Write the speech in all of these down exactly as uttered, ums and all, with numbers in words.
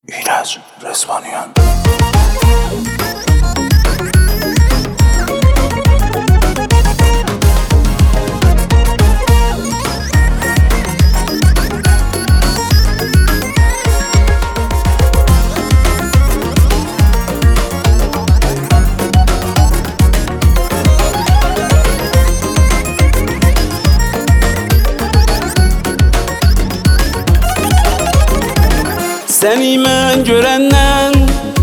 İğrenç Resvaniyan. Seni mən görəndən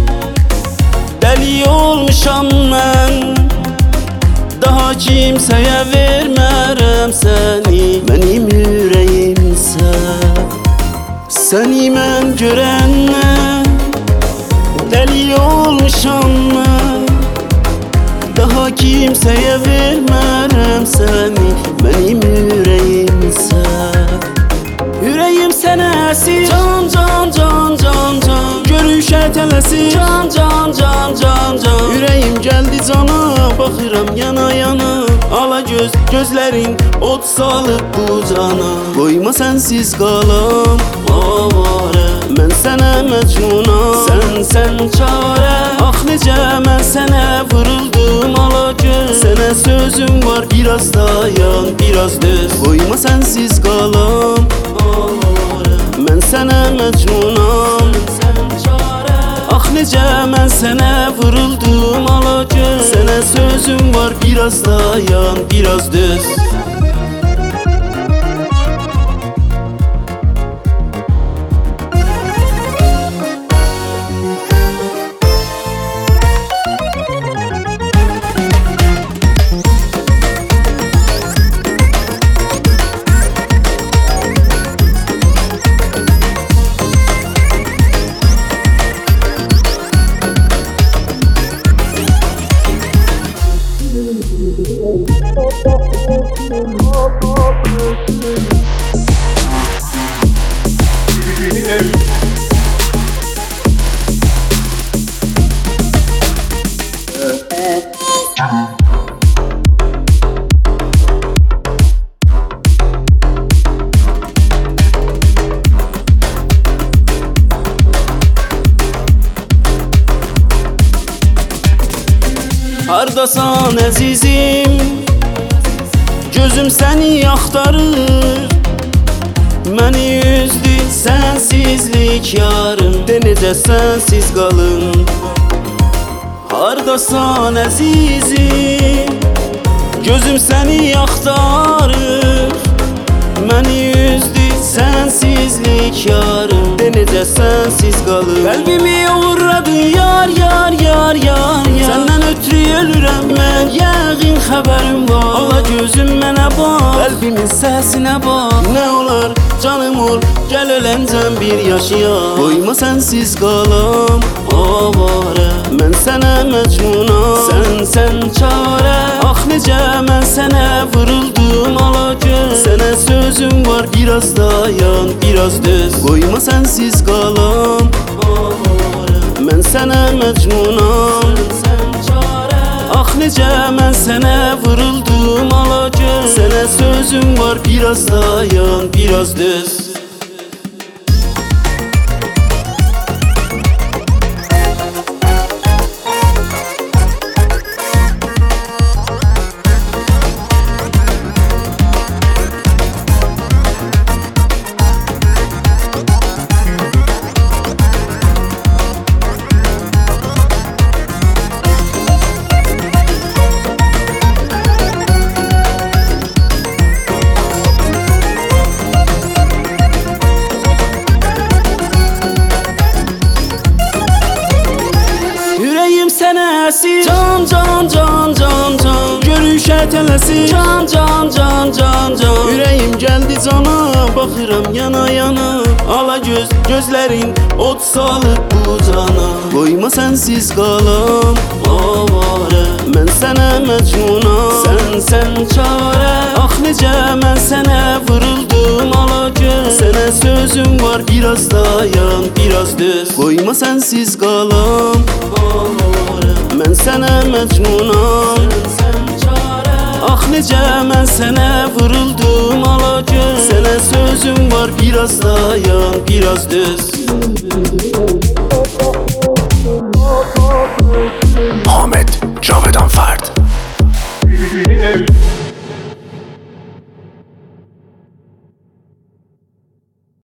dəli olmuşam mən. Daha kimsəyə vermərəm səni, mənim ürəyimsə. Səni mən görəndən dəli olmuşam mən. Daha kimsəyə vermərəm səni, mənim ürəyimsə. Ürəyim sənə əsir, can can can can can. Görüşə tələsir, can can can can can. Ürəyim gəldi cana, baxıram yana yana. Ala göz, gözlərin od salıb bu cana. Qoyma sənsiz qalam, avara. Mən sənə məcnunam, sən sən çarə. Ax necə mən sənə vuruldum ala göz. Sənə sözüm var, biraz dayan, biraz döz. Qoyma sənsiz qalam, mən sənə məcnunam, ax necə mən sənə vuruldum ala göz. Sənə sözüm var, biraz dayan, biraz döz. Hardasan əzizim, gözüm səni axtarır. Məni üzdü sənsizlik yarım, de necə sənsiz qalım. Hardasan əzizim, gözüm səni axtarır. Məni üzdü sənsizlik yarım, de necə sənsiz qalım. Qəlbimi uğradı yar yar yar yar yar. Səndən ötürü ölürəm mən, yəqin xəbərim var. Ala gözüm mənə bax, qəlbimin səsinə bax. Nə olar canım ol, gəl öləncəm bir yaşaya. Qoyma sənsiz qalam, avara. Mən sənə məcnunam, sən sən çarə. Ax necə mən sənə vuruldum ala göz. Sənə sözüm var, biraz dayan, biraz döz. Qoyma sənsiz qalam, avara. Mən sənə məcnunam, ax necə mən sənə vuruldum ala göz. Sənə sözüm var, biraz dayan, biraz döz. Sənə əsir, can can can can can. Görüşə tələsir, can can can can can. Ürəyim gəldi cana, baxıram yana yana. Ala göz, gözlərin od salıb bu cana. Qoyma sənsiz qalam, avara. Mən sənə məcnunam, sən sən çarə. Ax necə mən sənə vuruldum ala göz. Sənə sözüm var, biraz dayan, biraz döz. Qoyma sənsiz qalam, avara. Mən sənə məcnunam, ax necə mən sənə vuruldum ala göz. Sənə sözüm var, biraz dayan, biraz döz. Ahmet Cavedan Ferd.